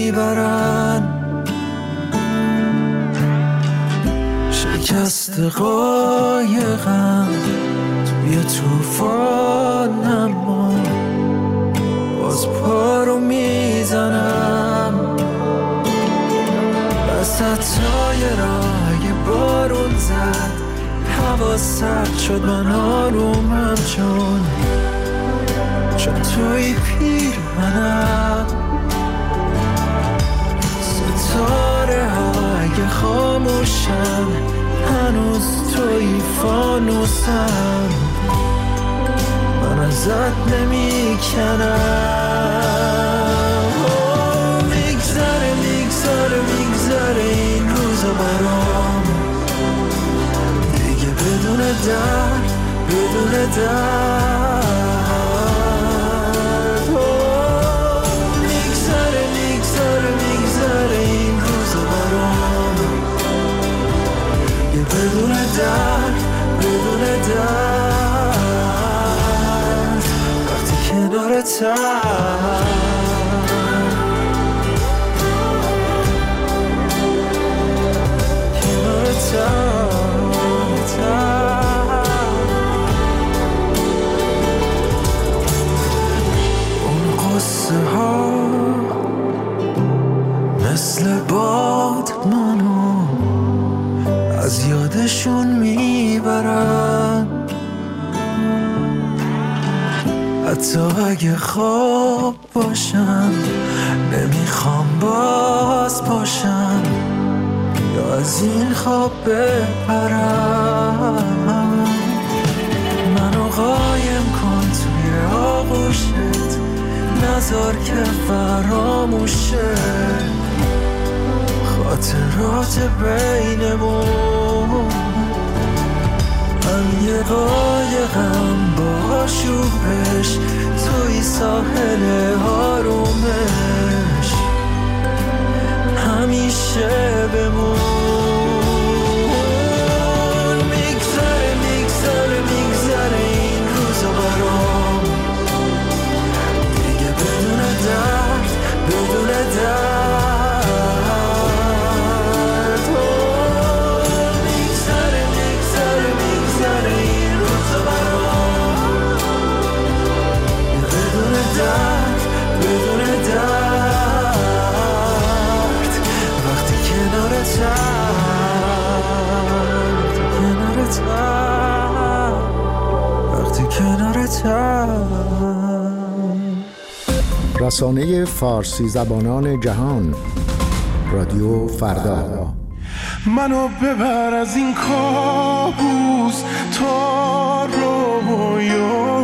میبرن، شکست قایقم توی طوفان، اما باز پا رو میزنم وسط تایرای بارون زد، هوا سرد شد من آرومم چون توی پیرهنم، ستاره های خاموشن هنوز توی فانوسم، من ازت نمیکنم. میگذره میگذره میگذره این روزا برام، دیگه بدون درد بدون درد. میگذره میگذره میگذره این روزا برام، دیگه بدون درد بدون درد. وقتی کنارتم اون قصه ها مثل باد منو از یادشون میبرن، حتی اگه خواب باشم نمیخوام باز باشم یا از این خواب بپرم. منو قایم کن توی آغوشت، نذار که فراموشه خاطرات بینمون. من یه قایقم با آشوبش توی ساحل آرومش، همیشه بمون. میگذره میگذره میگذره این روزا برام، دیگه بدون درد بدون درد. میگذره میگذره میگذره این روزا برام، بدون درد بدون درد. وقتی کنارتم. رسانه فارسی زبانان جهان، رادیو فردا. منو ببر از این کابوس تا رویا،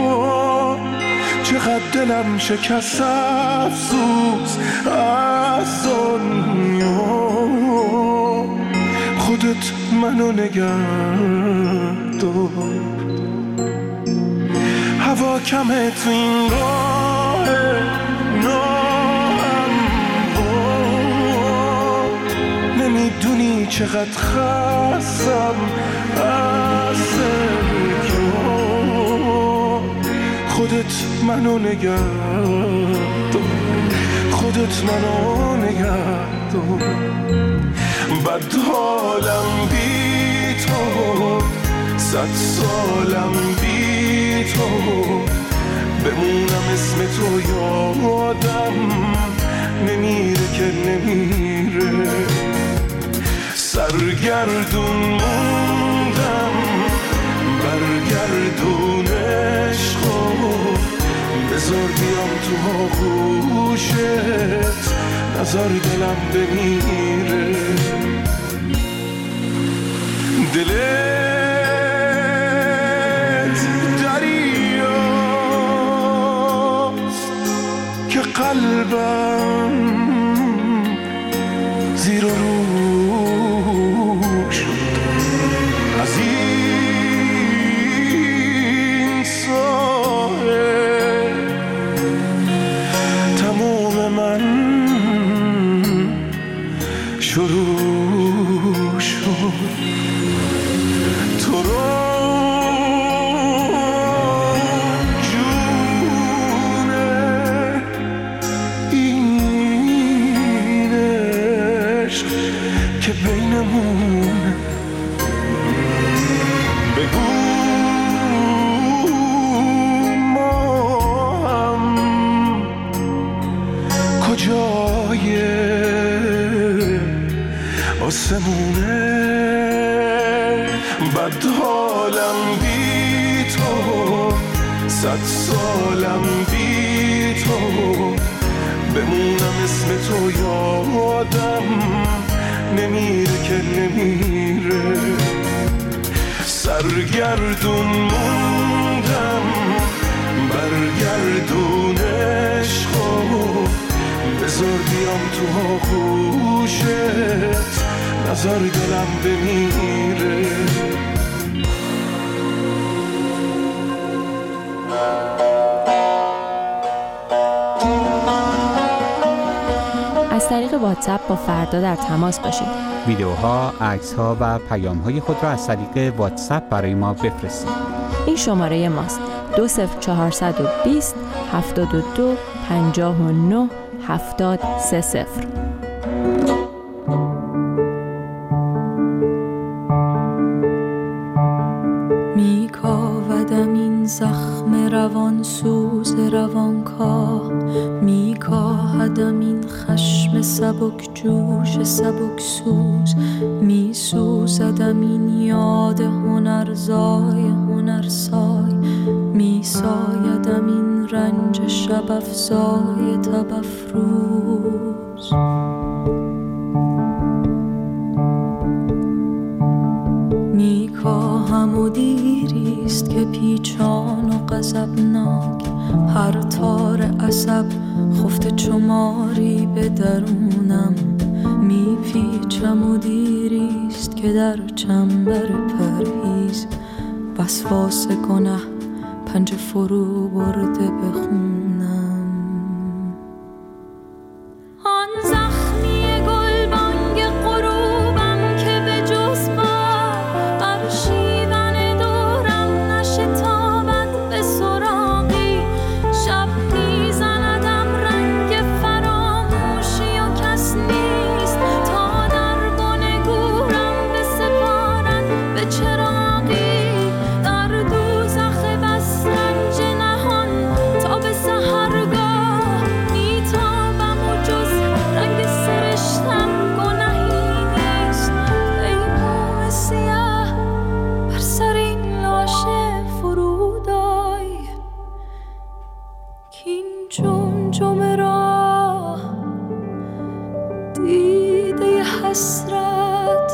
چقدر دلم شکست افسوس از دنیا. خودت منو نگه دار، هوا کمه تو این راه ناهموار. نمیدونی چقدر خستم از سرکار. خودت منو نگه دار، خودت منو نگه دار. بد حالم بی تو، 100 سالم بی تو، بمونم اسم تو یادم نمیره که نمیره. سرگردون موندم برگردون عشقو، بذار بیام تو آغوشت، نذار دلم بمیره. دلت دریاست که قلبم زیر و رو شد. از این ساحل تموم من شروع شد. تو رو جون این آسمونه بد حالم بی تو 100 سالم بی تو بمونم اسم تو یادم نمیره که نمیره سرگردون موندم برگردون عشقو بذار بیام تو آغوشت نظر دلم بمیره از طریق واتساپ با فردا در تماس باشید. ویدیوها، عکس‌ها و پیام‌های خود را از طریق واتساپ برای ما بفرستید. این شماره ماست 20420 72 59 7030. میکاودم این زخم روان سوز روانکاه میکاهدم این خشم سبک جوش سبک سوز میسوزدم این یاد هنرزای هنرسای میسایدم این رنج شب افزای تب افروز میکاهم و دیریست که پیچان و غضبناک هر تار عصب خفته چماری به درونم میپیچم و دیریست که در چنبر پرهیز وسواس گنه پنجه فرو برده بخونم آن زخمی گلبانگ غروبم که به جز بر شیون دورم نشتابد به سراغی شب میزندم رنگ فراموشی و کس نیست تا در بن گورم بسپارد به چراغی در دوزخ بس رنج نهان تا به سحرگاه میتابم و جز رنگ سرشتم گناهی نیست ای موم سیاه بر سر این لاشه فرود آی کین جمجمه را دیده حسرت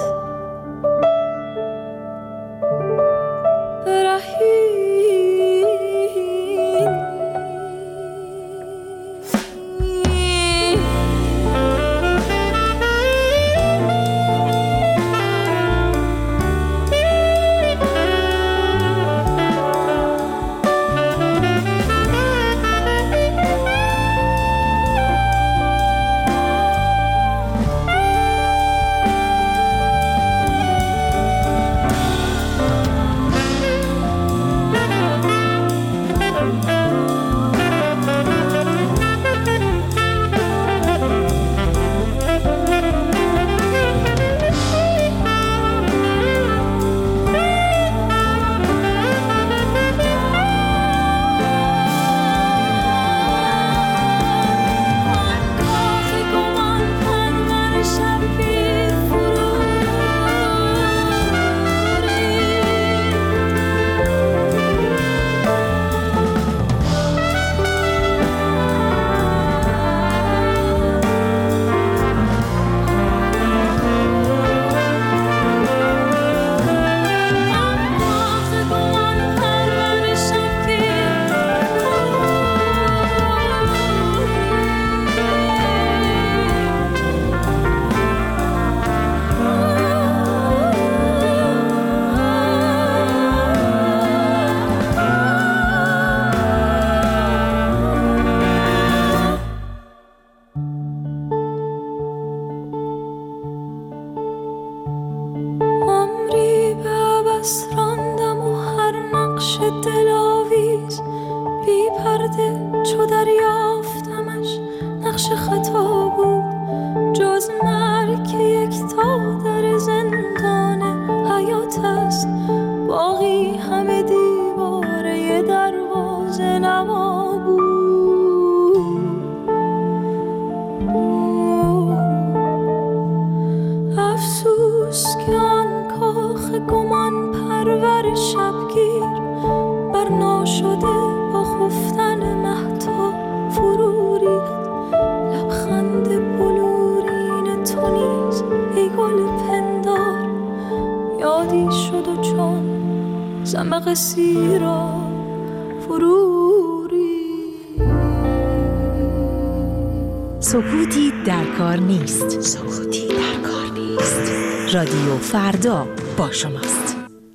چو دریافتمش نقش خطا بود جز مرگ که یک تا در زندان حیات است باقی همه دیواره دروازه نما بود افسوس ابر شبگیر بر ناشده با خفتن مهتاب فرو ریخت. لبخند بلورین تو نیز ای گل پندار یادی شد و چون زمق سیرا فرو ریخت. سکوتی در کار نیست. سکوتی در کار نیست. رادیو فردا با شماست.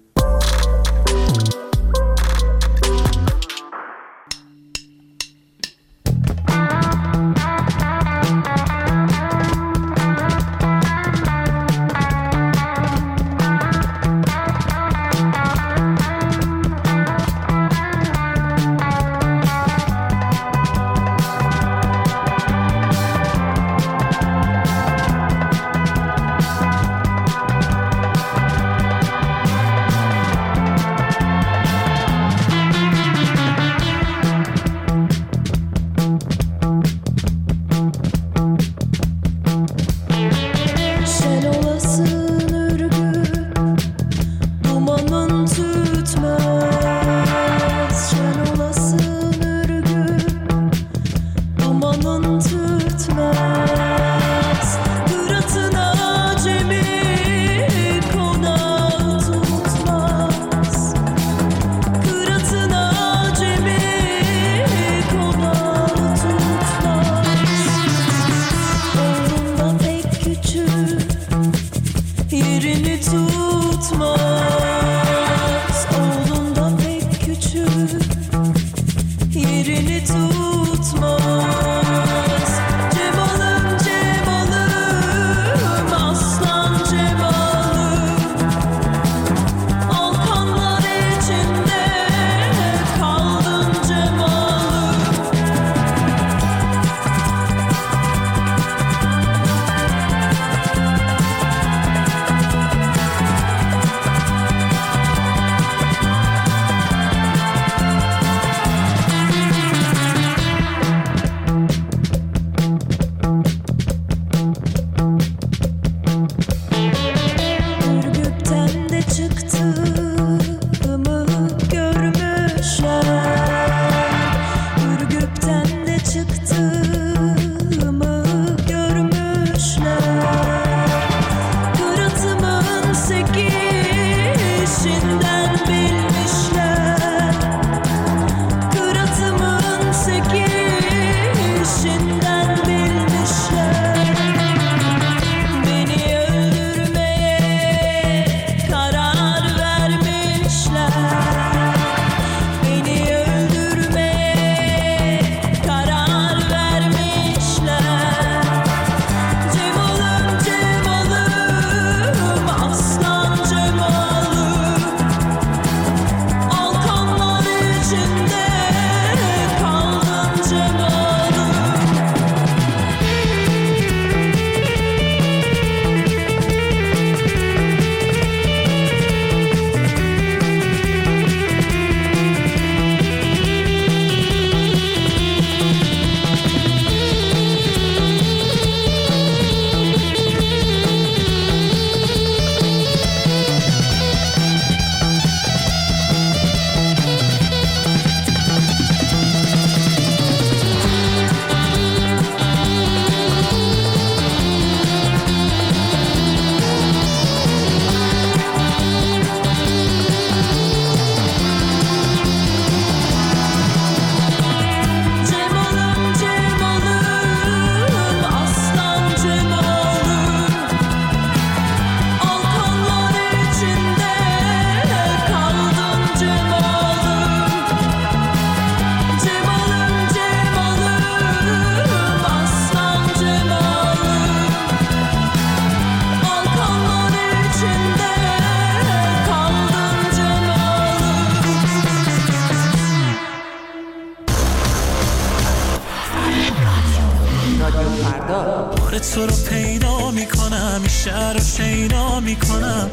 تو رو پیدا میکنم، این شهر رو شیدا میکنم.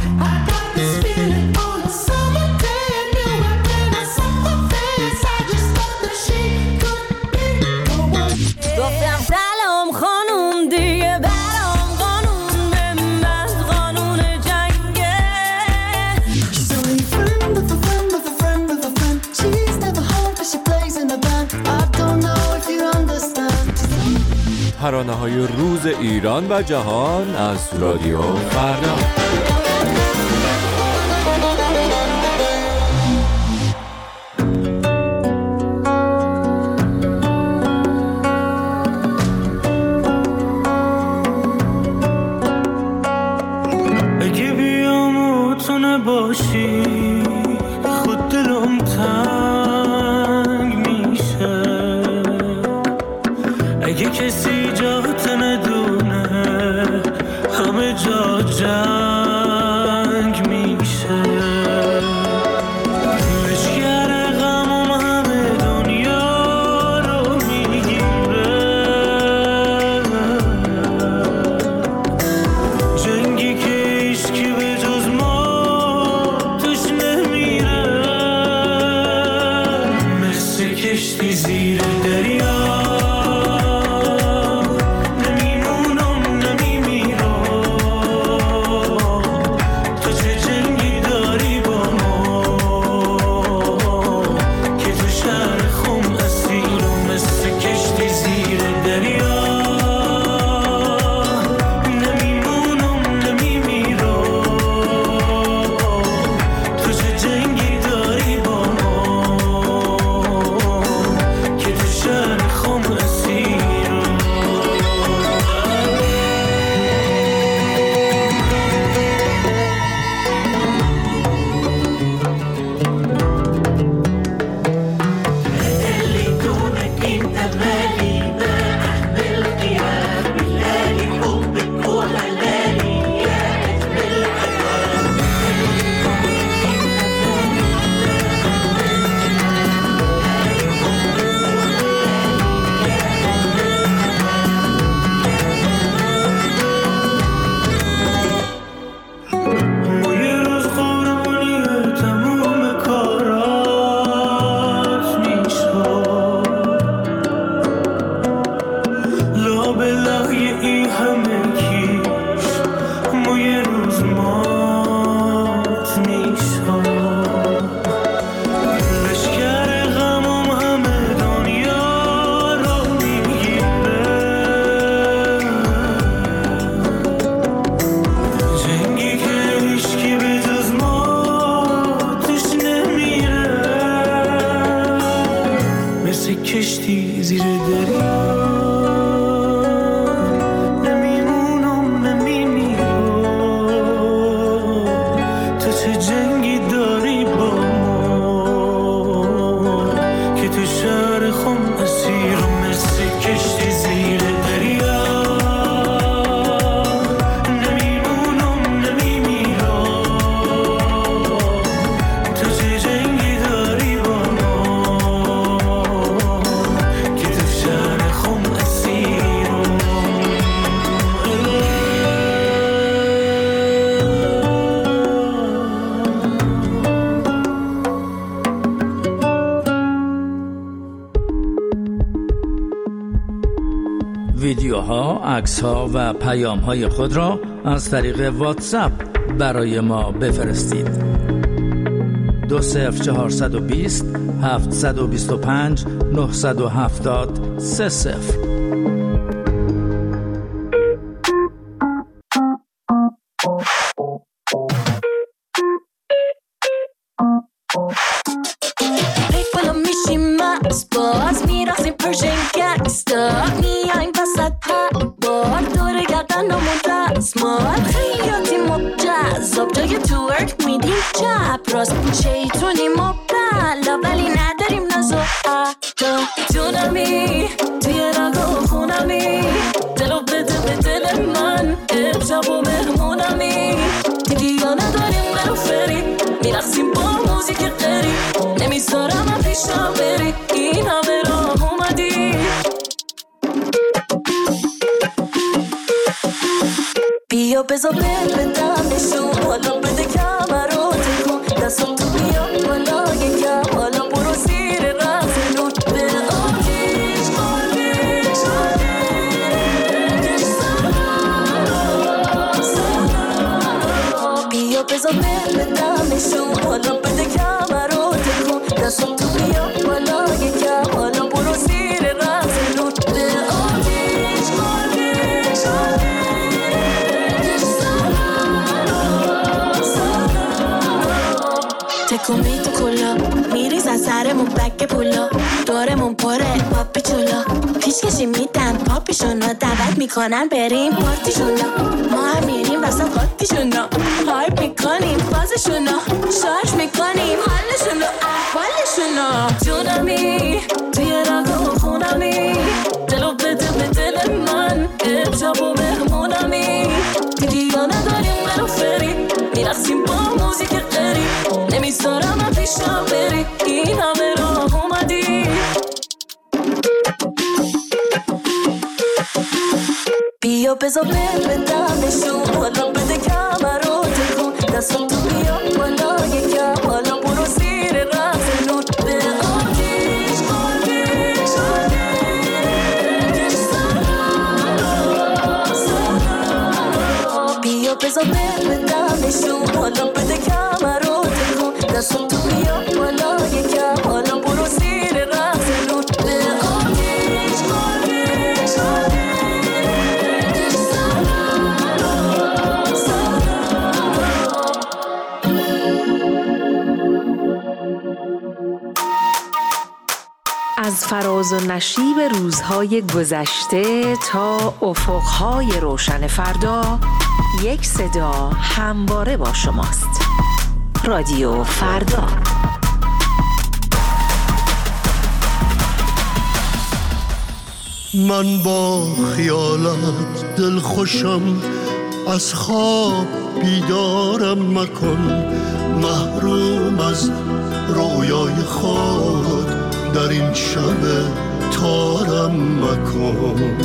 گفتم سلام خانوم دیگه برام قانون به من قانون جنگه. ترانه‌های روز ایران و جهان از رادیو فردا. اگه بیام تو نباشی خود دلم تنگ میشه، اگه کسی جات ندونه همه جا جنگ میشه، لشگر غمم همه دنیا رو میگیره، جنگی که هیچکی به جز ما توش نمیره، مثل کشتی زیر دریا کشتی زیر دریا نمیمونم نمیمیرم، تو چه جنگی داری با ما که تو شهر خم اسیرم، مثل کشتی زیر دریا نمیمونم نمیمیرم، تو چه جنگی داری با ویدیوها، عکس‌ها و پیام‌های خود را از طریق واتساپ برای ما بفرستید. 20420 725 970 30. شیطونی مبتلا ولی نداریم نزو جونمی توی رگا خونمی دلو بده به دل من امشب و مهمونمی دیگه نداریم منو فری میرقصیم با موزیک قری نمیذارم من پیشم بری این همه راه اومدی بیا بزا بدم نشون حالا بده کمرات کن دستم تو بیا بالا یکم حالا برو زیر رفت نور به آتیش آتیش آتیش بیا بزا بدم نشون حالا بده کمرات کن دستم تو بیا بالا یکم حالا برو زیر رفت نور به آتیش کارمون بک پولا دورمون پره پاپی چولا پیشکشی میدن پاپیشونا دعوت میکنن بریم پارتیشونا ما هم میریم وسط قاطیشونا هایپ میکنیم فازشونا شارژ میکنیم حالشونا احوالشونا جونمی توی رگا و خونمی دلو بده به دل من امشب و مهمونمی دیگه نداریم منو فری میرقصیم با موزیک قری نمیذارم من پیشم بری این همه راه اومدی بیا بزا بدمشون حالا بده کمرو تکون دستم تو بیا بالا یکم حالا برو زیر رقص نون به آتیش آتیش آتیش سرا بیا بزا بدمشون حالا بده کمرو تکون دستم تو بیا بالا یکم حالا برو زیر رقص نون به آتیش آتیش آتیش از فراز و نشیب روزهای گذشته تا افقهای روشن فردا یک صدا همواره با شماست. رادیو فردا. من با خیالت دل خوشم از خواب بیدارم مکن محروم از رویای خود در این شب تارم مکن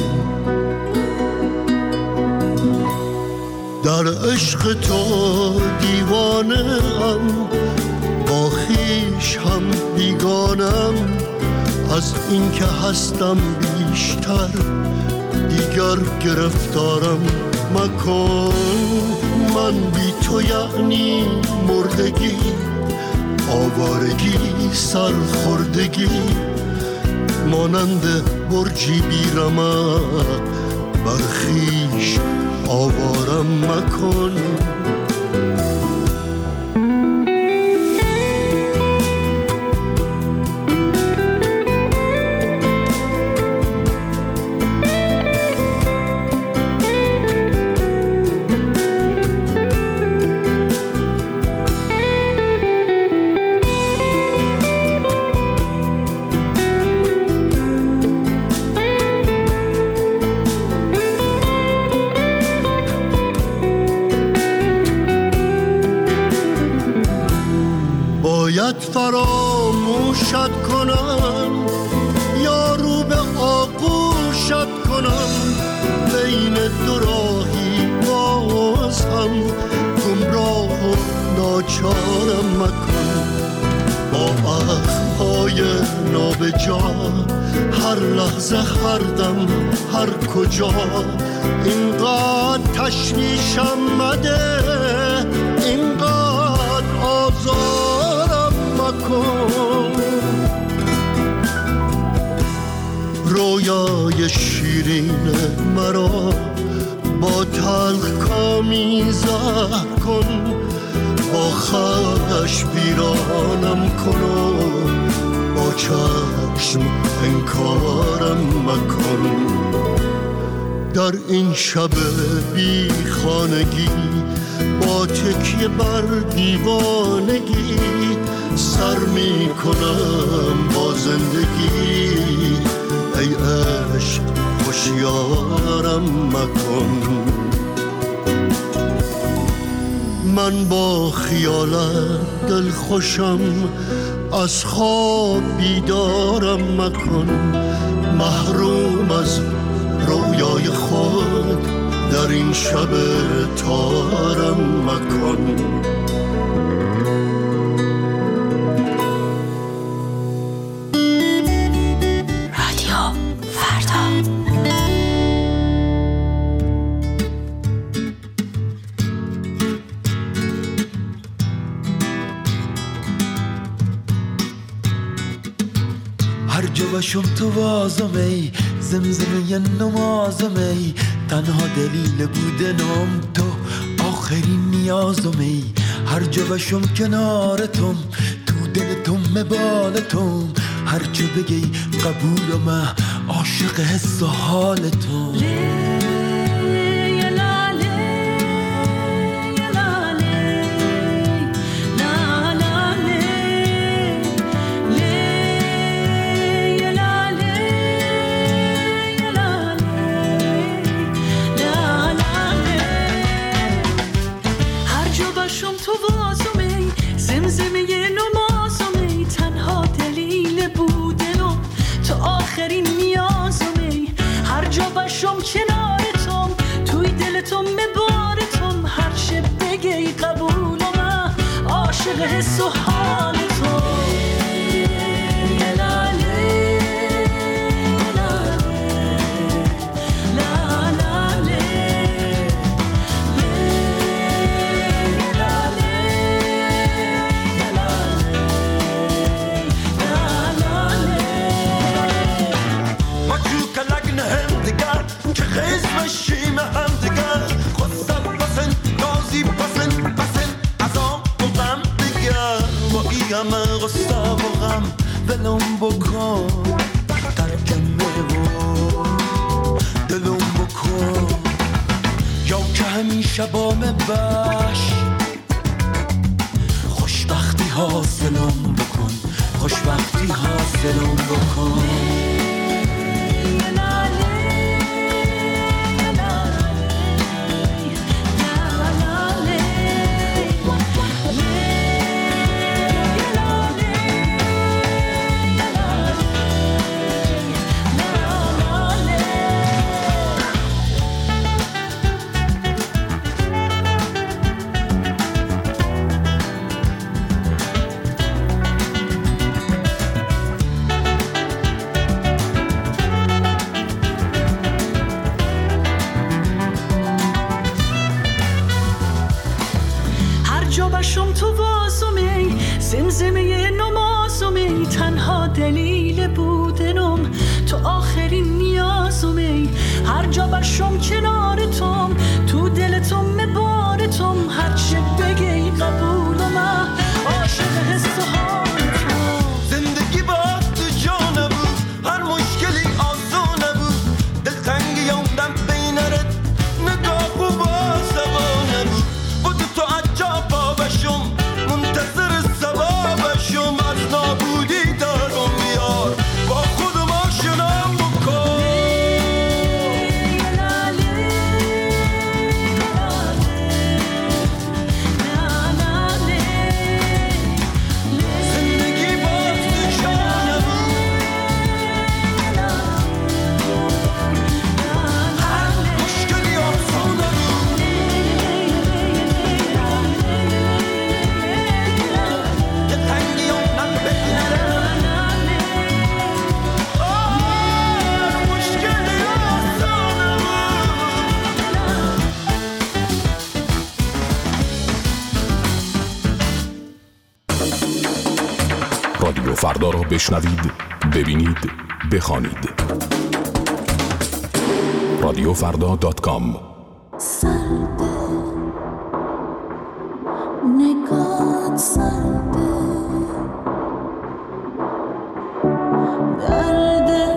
در عشق تو دیوانه‌ام با خویش هم بیگانم از این که هستم بیشتر دیگر گرفتارم مکن من بی تو یعنی مردگی آوارگی سرخوردگی مانند برجی بیرمق بر خویش آوارم مکن فراموشت کنم یا رو به آغوشت کنم بین دو راهی باز هم گمراه و ناچارم مکن با اخمهای نابجا هر لحظه هر دم هر کجا اینقدر تشویشم مده اینقدر آزارم مکن رویای شیرین مرا با تلخ کامی زهر کن با خش ویرانم کن و با چشم انکارم مکن در این شب بی خانگی با تکیه بر دیوانگی سر می کنم با زندگی ای عشق هوشیارم مکن من با خیالت دل خوشم از خواب بیدارم مکن محروم از رویای خود در این شب تارم مکن رادیو فردا هر جا باشم تو وازمی زمزمه نمازمی تنها دلیل بودنم تو آخرین نیازمی هر جا باشم کنارتم تو دل دم بالتون هرچه بگی قبول و من عاشق حس و حالتون کنارتم توی دلتم مبارتم هر چه بگی قبول و من عاشق حس و حالتم همه غصه و غم ولم بکن ترکم و دلم بکن یا که همیشه با من باش خوشبختی حاصلم بکن خوشبختی حاصلم بکن شم تو واسمی زمزمه نمازمی تنها دلیل بودنم تو آخرین نیازمی هر جا باشم کنارتم تو دلتم مبارتم هر چه بگی قبول و من عاشق حس و حالتم زندگی با تو جا نبود هر مشکلی آسان نبود دلتنگی یومدم بینرت نگاه و باسوا نبود بود تو عجب منتظر ثوابشم از نابودی دارم بیار با خودم آشنام بکن زندگی با تو جا نبود هر مشکلی آسان نبود رادیو فردا را بشنوید، ببینید، بخوانید. radiofrda.com نگات سرده درده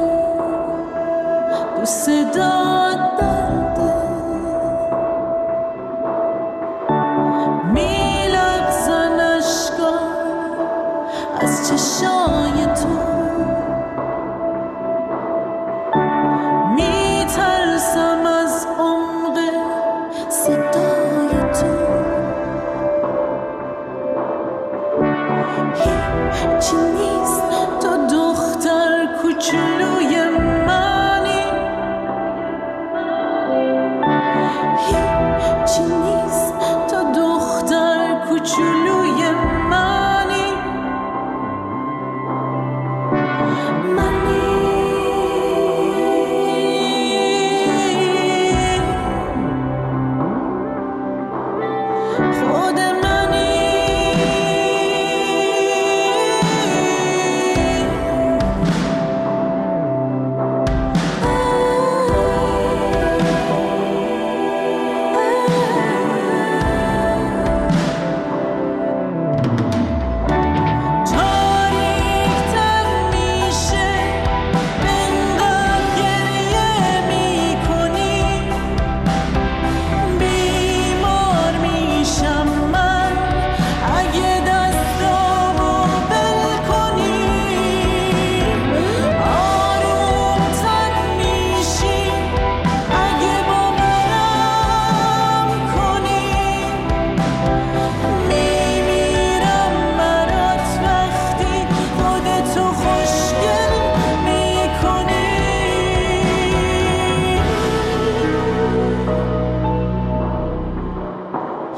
دوست داد درده میلغزن اشکا از چشای تو میترسم از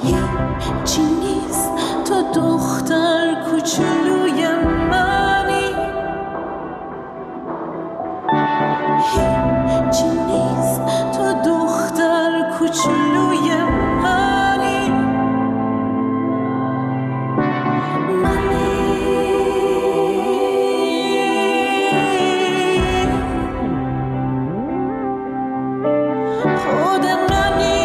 هیچی نیست تو دختر کوچولوی منی، هیچی نیست تو دختر کوچولوی منی، خود منی.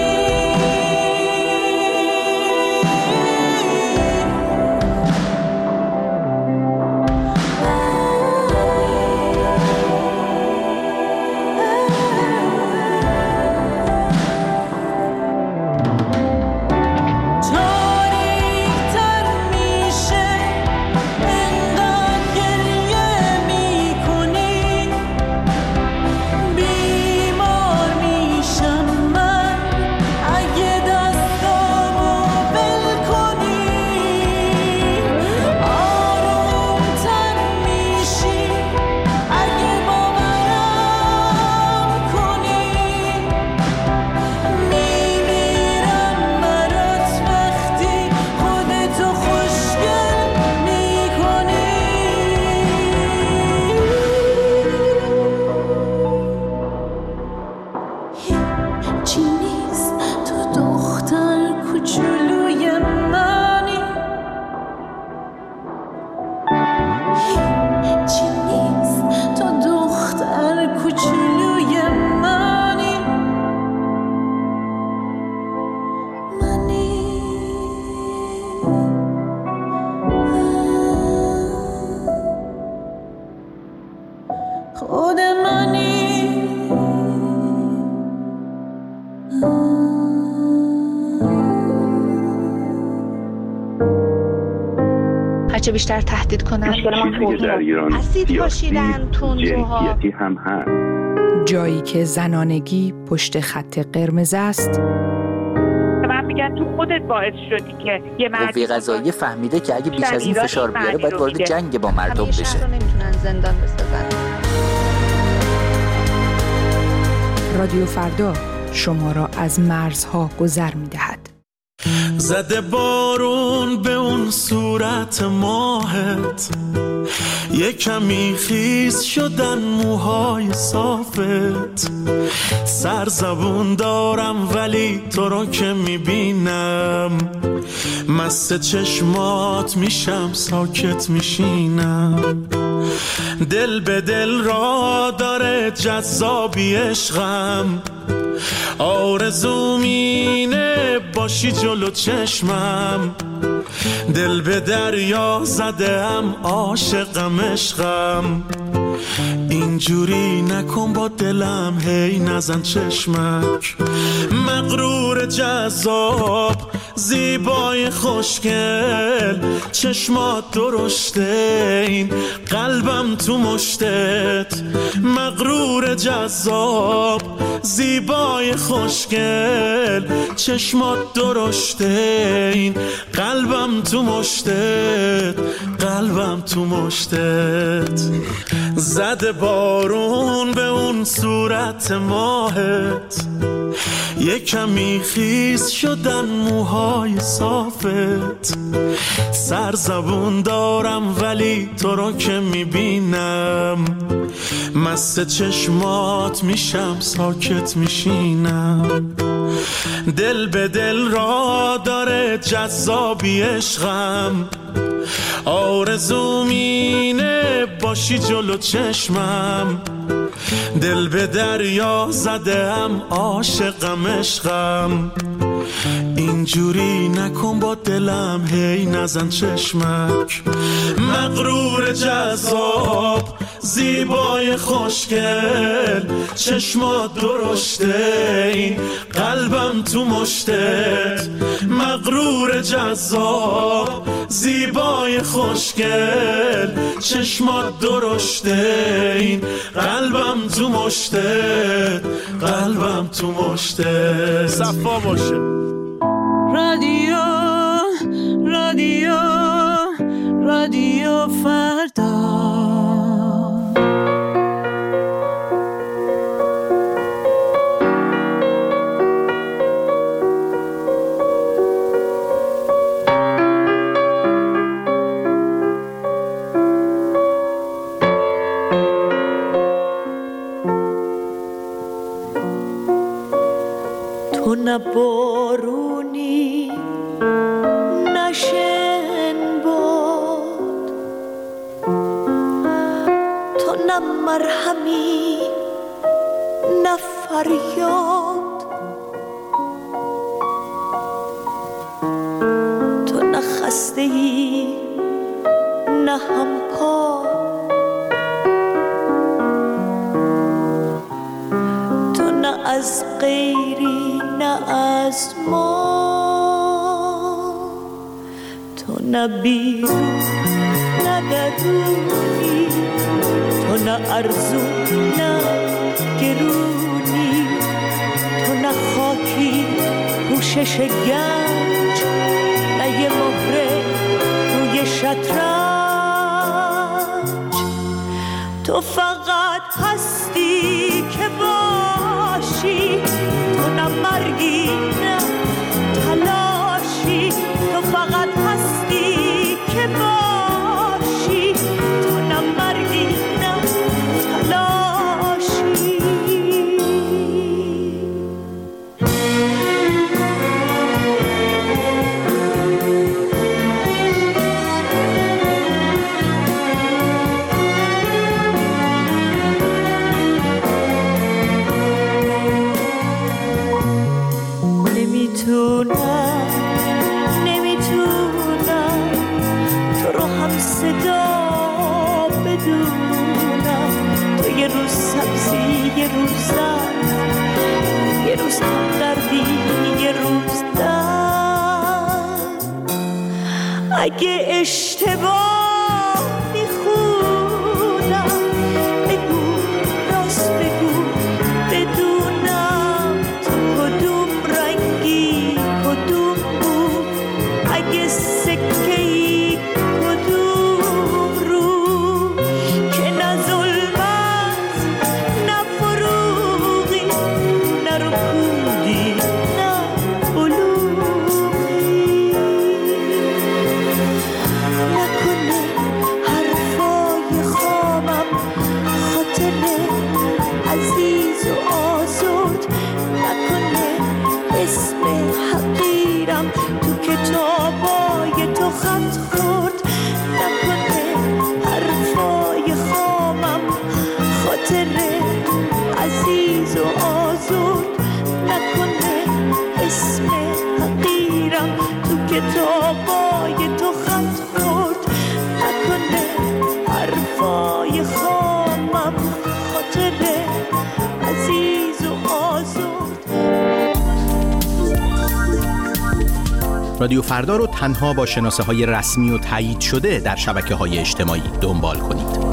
خود منی. هرچه بیشتر تهدید کنن اسید پاشیدن تندروها هم هست. جایی که زنانگی پشت خط قرمز است. من میگن تو خودت باعث شدی که یه قوه قضاییه فهمیده که اگه بیش از این فشار بیاره باید وارد جنگ با مردم بشه. شهر رو نمیتونن زندان بسازن. رادیو فردا شما را از مرزها گذر می‌دهد. زده بارون به اون صورت ماهت، یه کمی خیس شدن موهای صافت. سرزبون دارم ولی تو رو که میبینم، مست چشمات میشم ساکت میشینم. دل به دل را داره جذابی عشقم، آرزوم اینه باشی جلو چشمم. دل به دریا زدم عاشقم عشقم، اینجوری نکن با دلم هی نزن چشمک. مغرور جذاب زیبای خوشگل، چشمات درشته این قلبم تو مشتت. مغرور جذاب زیبای خوشگل، چشمات درشته این قلبم تو مشتت. قلبم تو مشتت. زده بارون به اون صورت ماهت، یه کمی خیس شدن موهای صافت. سرزبون دارم ولی تو رو که میبینم، مست چشمات میشم ساکت میشینم. دل به دل را داره جذابی عشقم، آرزوم اینه باشی جلو چشمم. دل به دریا زدم عاشقم عشقم، اینجوری نکن با دلم هی نزن چشمک. مغرور جذاب زیبای خوشگل، چشمات درشته این قلبم تو مشتت. مغرور جذاب زیبای خوشگل، چشمات درشته این قلبم تو مشتت. قلبم تو مشتت. صفا باشه. رادیو رادیو رادیو فردا. تو نه بارونی نه شنباد، تو نه مرهمی نه فریاد، تو نه خسته‌ای نه همپا، تو نه از غیری نه از ما، تو نه بیرون نه درونی، تو نه ارزون نه گرونی، تو نه خاکی پوشش گنج نه یه مهره روی شطرنج، تو فقط هستی که باشی، تو نه مرگی نه تلاشی، تو فقط هستی که باشی، تو نه مرگی نه تلاشی. نمیتونم تو رو هم صدا بدونم، تو یه روز سبزی یه روز زرد، یه روز هم دردی یه روز درد. اگه اشتباه میخونم بگو، راست بگو بدونم تو کدوم رنگی کدوم بود، اگه سکه‌ای کدوم رو، که نه ظلمت نه فروغی نه رکودی نه بلوغی. نکنه حرفای خامم خاطر عزیز و آزرد، نکنه اسم حقیرم تو کتابای تو خط خورد، نکنه حرفای خامم خاطر عزیز و آزرد، نکنه اسم حقیرم تو کتابای تو خط خورد، نکنه حرفای خامم خاطر عزیز و آزرد. رادیو فردا رو تنها با شناسه‌های رسمی و تایید شده در شبکه‌های اجتماعی دنبال کنید.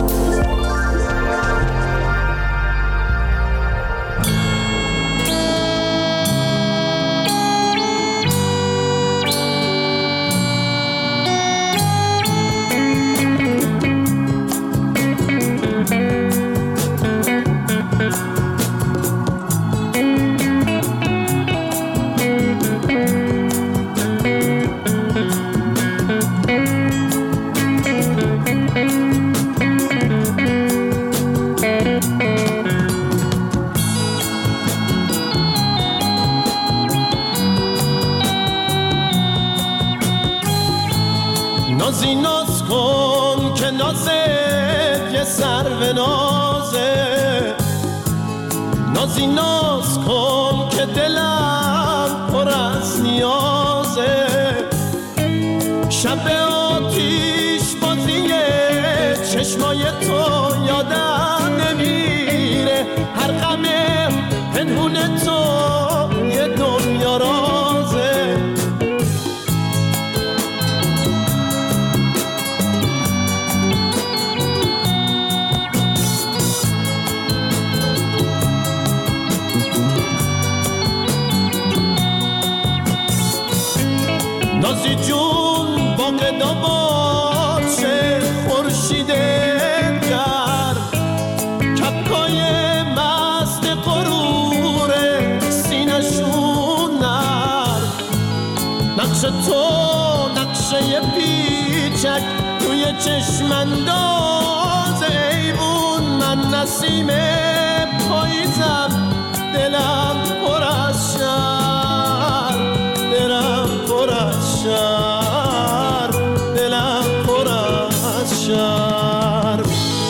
نازی ناز کن که نازت یه سرو نازه، نازی ناز کن که دلم پر از نیازه، شب آتیش بازی چشمای تو یادم نمیره، هر غم پنهون تو یه دنیا رازه. نازی جون باقدا باشه خورشید گرم، کپکای مست غرور سینشون نرم، نقش تو نقشه پیچک توی چشم انداز ایوون، من نسیم پاییزم دلم پر از شب. شرم، دلم پر از شرم.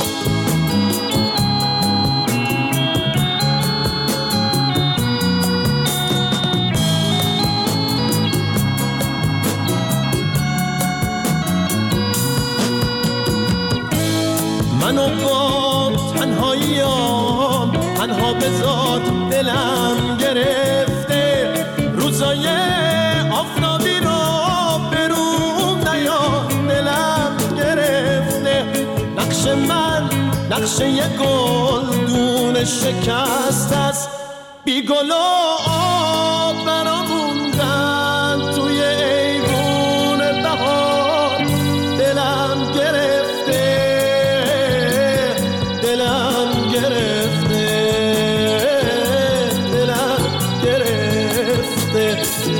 منو با تنهاییام تنها بذار، دلم گرفته روزای آفتابی رو بروم نیار، دلم گرفته نقش من، نقش یه گلدون شکست است، بی گل و آب برام موندن توی ایوون بهار، دلم گرفته، دلم گرفته، دلم گرفته.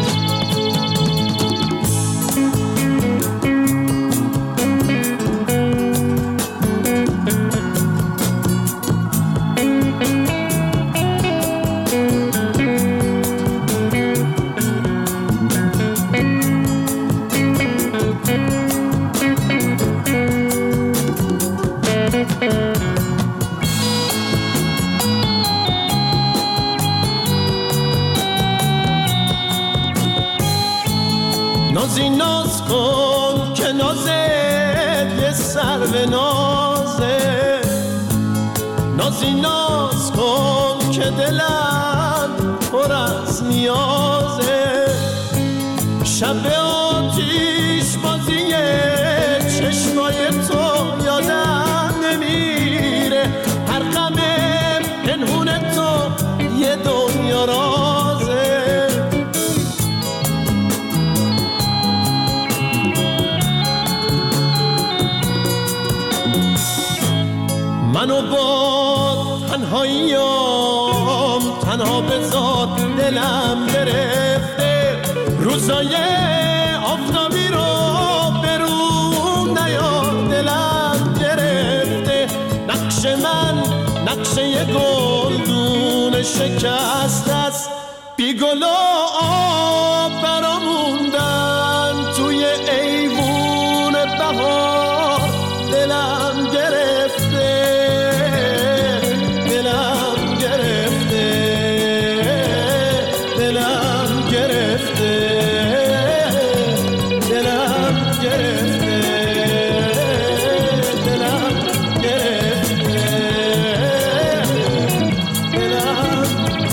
نازی ناز کن که نازت یه سر به نازه، نازی ناز کن که دلم پر از نیازه، شب آتیش بازی چشمای تو یادم نمیره، هر غم پنهون تو یه دنیا رازه. منو با تنهاییام تنها بذار، دلم گرفته روزای آفتابی رو بروم نیار، دلم گرفته نقش من، نقش یه گلدون شکست است، بی گل و آب برام موندن توی ایوون بهار، دلم گرفته، دلم گرفته، دلم گرفته، دلم گرفته، دلم گرفته، دلم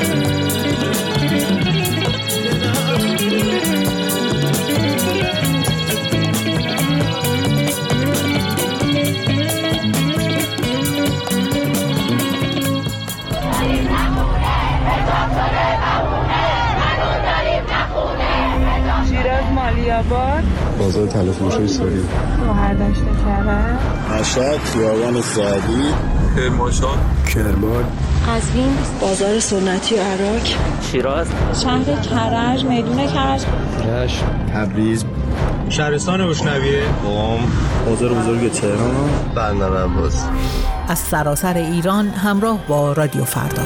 شیراز مالیاباد، بازار تلفروش سوری، مهرداشت کرد، مشهد خیابان سعدی، کرمانشاه، کرمان، قزوین، بازار سنتی عراق، شیراز، شهر کرج، میدون کرج، رشت، تبریز، شهرستان بشنویه، قم، بازار بزرگ تهران، بندر عباس. از سراسر ایران همراه با رادیو فردا.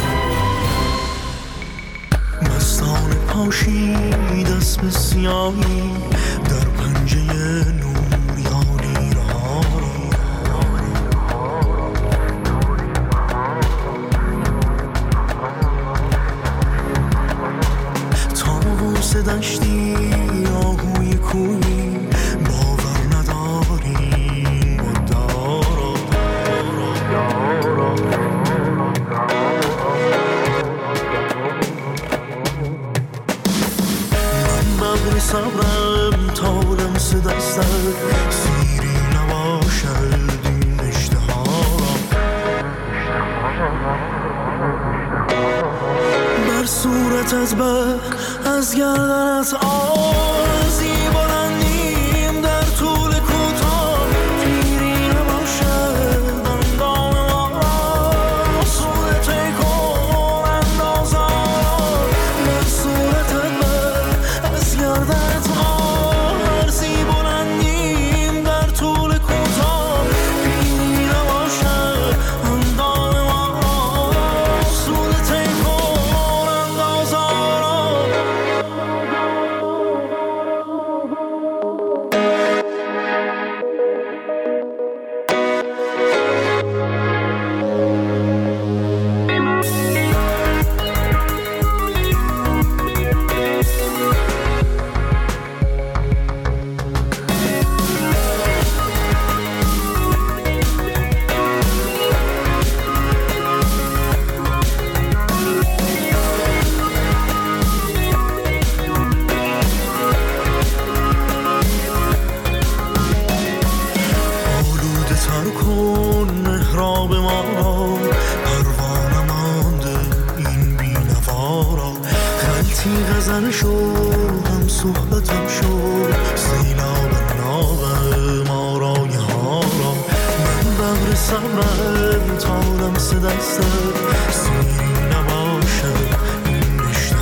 مستان پاشید دست به سیاهی در پنجه نوریانی را، طاووس دشتی آهوی کویی باور نداریم و دارا ببر صبرم تا لمس دستت سیری نباشد این اشتها بر صورتت بر از گردنت آرزی بلندیم در طول کوتاه پیری نباشد اندام ما را صورت کن اندازا بر صورتت بر از گردنت آرزی بلندیم در طول کوتاه پیری نباشد اندام ما را صورت کن اندازا صحبتم شد سیلاب ناغم آرای ها را من بغر صبرم تا لمس دستت سیری نباشد این رشته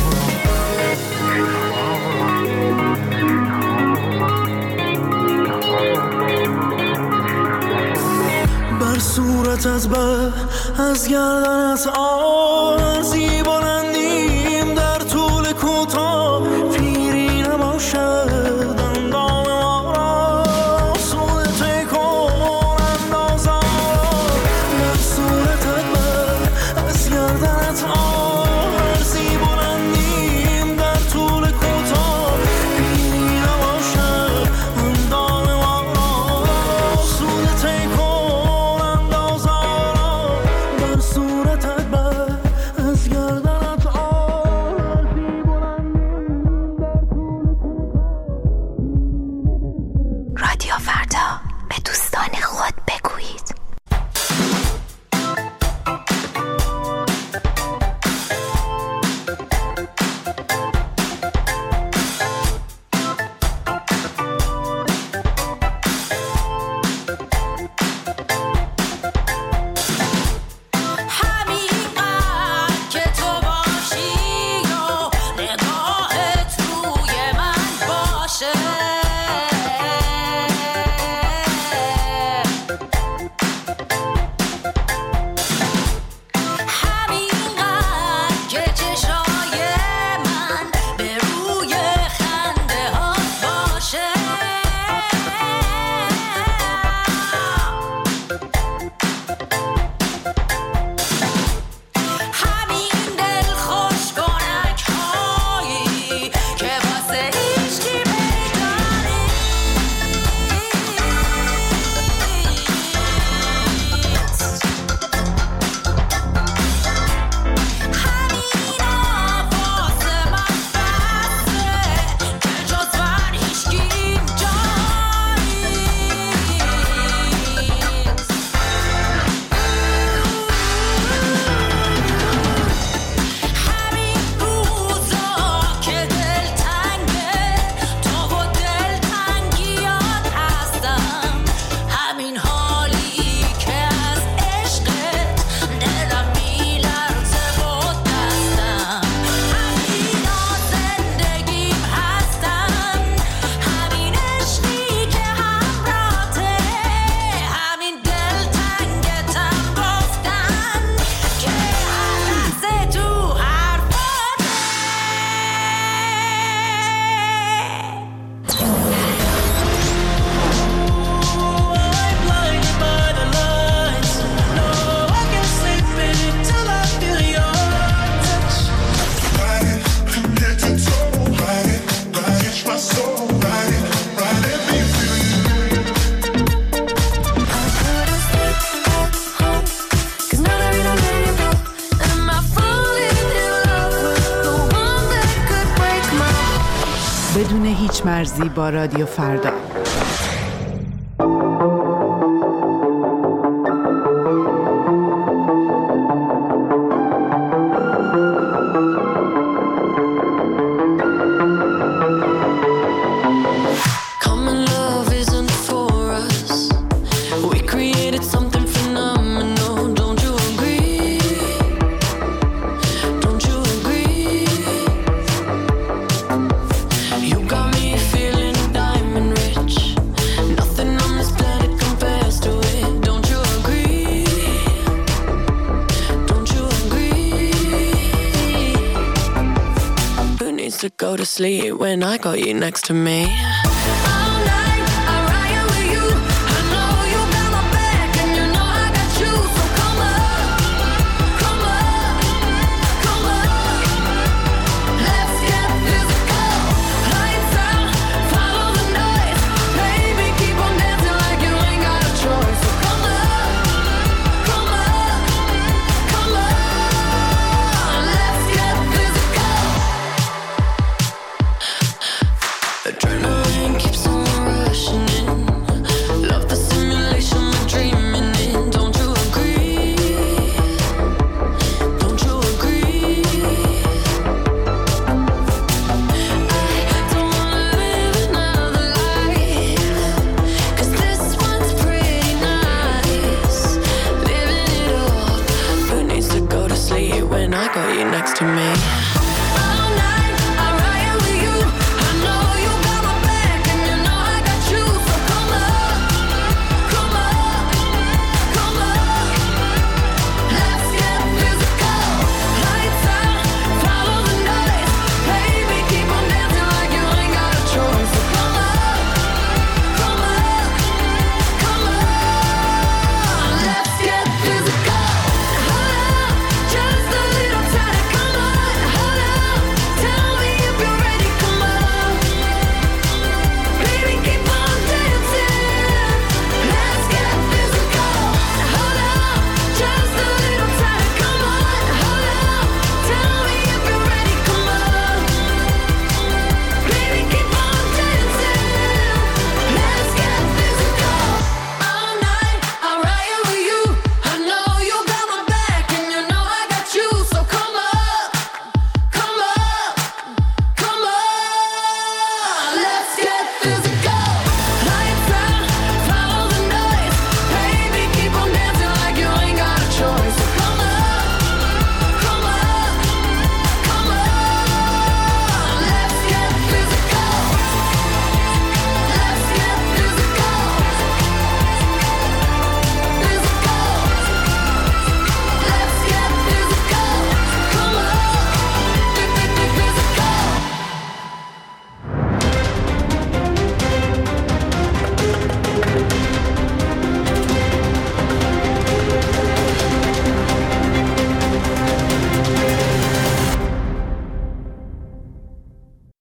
بر صورتت به از گردنت آرزی بلندیم در طول کوتاه پیری نباشد اندام ما را سود تکون اندازم بر صورتت به از گردنت آرزی بلندیم در طول کوتاه پیری نباشد اندام ما را سود تکون اندازم بر صورتت به از گردنت آرزی بلندیم در طول رادیو فردا به دوستان خود بگویید. که تو باشی و نگاهت روی من باشه همینقدر که چشای من به روی خنده ها باشه همین دل خوش کنک هایی که واسه هیچکی پیدا نیست همینا واسه من بسه که جز من هیچکی اینجا نیست همین روزا که دلتنگه تو و دلتنگیات هستم همین حالی که از عشقت دلم میلرزه و دستم همینا زندگیم هستن همین عشقی که همراهته همین دلتنگتم گفتن که هر لحظه تو حرفاته Blinded by the lights, no, I can't sleep till I feel your touch. Ride it from head to toe, ride it, my soul, ride it, let me feel you. I couldn't sleep at home, 'cause now that we don't let you go, am I falling in love with the one that could break my heart? بدون هیچ مرزی با رادیو فردا. Common love isn't for us. We created something phenomenal. Don't you agree? Don't you agree? You got me feeling diamond rich. Nothing on this planet compares to it. Don't you agree? Don't you agree? Who needs to go to sleep when I got you next to me?